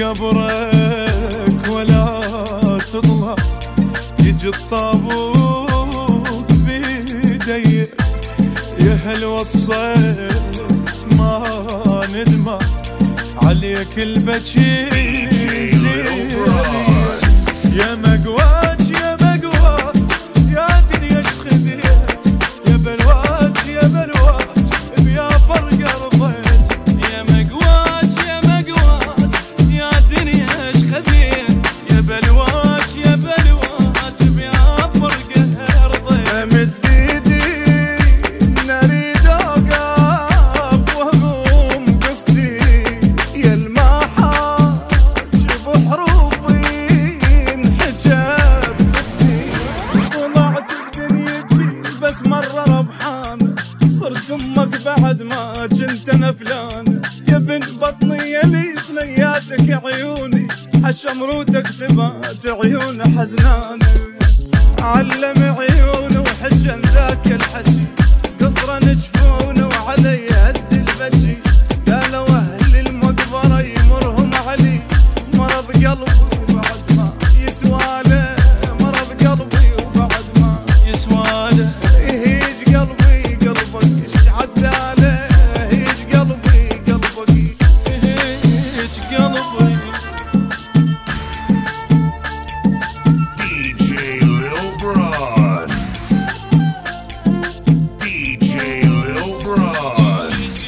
قبرك ولا تطلع، يجي الطابوت بيدي. يا هل وصيت ما ندمع عليك البكي زين. يا مقواج يا مقواج يا دنيا اش خذيت، يا بلواج يا بلواج بيا فرق رضيت. يا مقواج يا مقواج يا دنيا اش خذيت، يا بلواج يا بلواج بيا فرق رضيت. امد بيدي نريد اوقف وهموم قصدي، يا المحاج بحروفي انحجاب قصدي. طلعت بدنيتي بس مرة ربحان، صرت امك بعد ما كنت انا فلان. يا بنت بطني يا لي ثنياتك عيوني، حشمروتك تبات عيون حزنان. علم عيونه وحجن ذاك الحجي، قصرا جفونه وعلي قد البجي. قالوا اهل المقبره يمرهم علي، مرض قلبي وبعد ما يسواله. مرض قلبي وبعد ما يسواله يهيج قلبي قلبك ايش عداله. يهيج قلبي قلبك يهيج قلبي. DJ Lil Bronze. DJ Lil Bronze.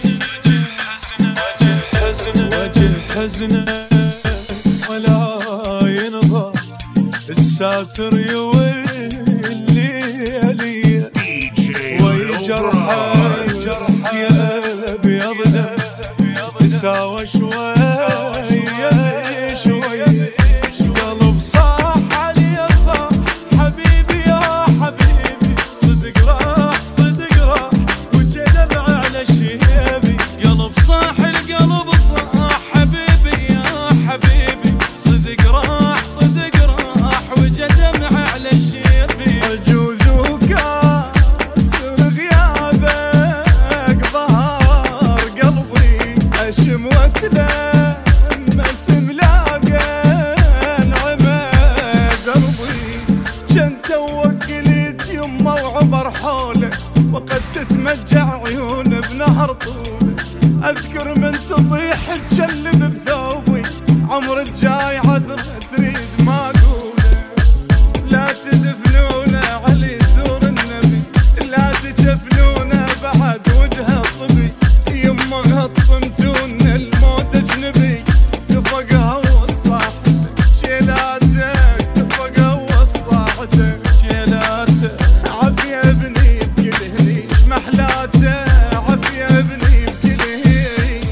وجه حزنه ولا ينظر، الساتر يولي لي DJ وي Lil جرحه Bronze. يا ابيض دم تساوى شويه شويه. قلب صاح علي صاح حبيبي يا حبيبي، صدق راح وجلب على شيبي. قلب صاح القلب صاح حبيبي يا حبيبي، صدق راح وجلب على شيبي. عجوز وكاسر غيابك ظهر قلبي، اشم واتلمس ملاقين عمى دربي. جنت وقلت يمه وعمر حولك، وقد تتمجع عيون بنهر طولك. اذكر من تطيح تجلب بثوبي، عمر الجاي عذر تريد ما اقوله. لا تدفنونه علي سور النبي، لا تجفنونه بعد وجهه صبي. يمه غطمتون الموت اجنبي، تفقها وصاحتك شيلاتك، تفقها وصاحتك شيلاتك. عافية ابني بكل هنيش محلاته، عافية ابني بكل هنيش.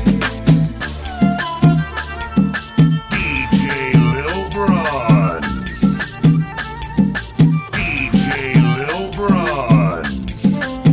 DJ Lil Bronze. DJ Lil Bronze.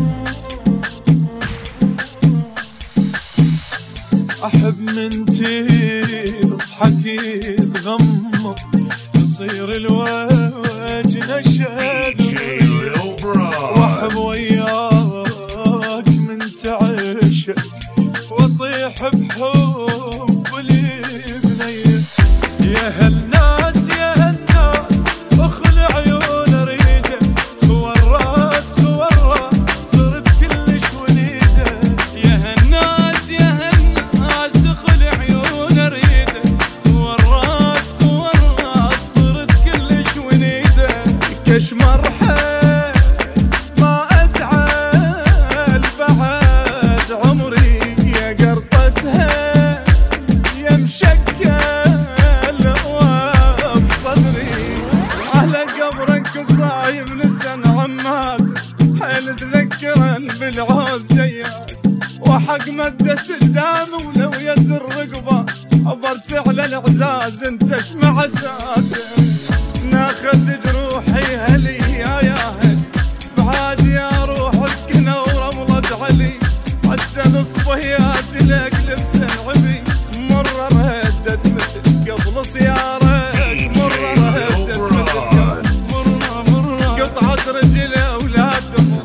احب من تضحكي تغمض، تصير الوجه نشد. DJ Lil واحب Bronze. وياك من تعشق، واطيح بحب البنيه. يا هالناس يا هالناس اخل عيون اريده، هو الراس صرت كلش وليده. يا هالناس يا هالناس اخل عيون اريده، هو الراس صرت كلش وليده. كش مرحب ما ازعل بعد عمري، يا قرطتها يا مشكل وبصدري. على قبرك صايم نسن عمات، حيل تذكرن بالعوز جيات. وحق مدة قدام ولو يد الرقبة، عبرت على العزاز انتش معزات. ناخذ جروحي هلي يا هل، بعاد يا روح اسكنه ورملة علي. حتى الصبيات لك لبس عبي، مرة ردت مثل قبل سيارك. مرة ردت مثل قبل قطعة رجله ولا تمر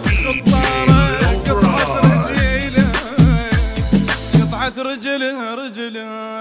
قطارة. قطعة رجله رجله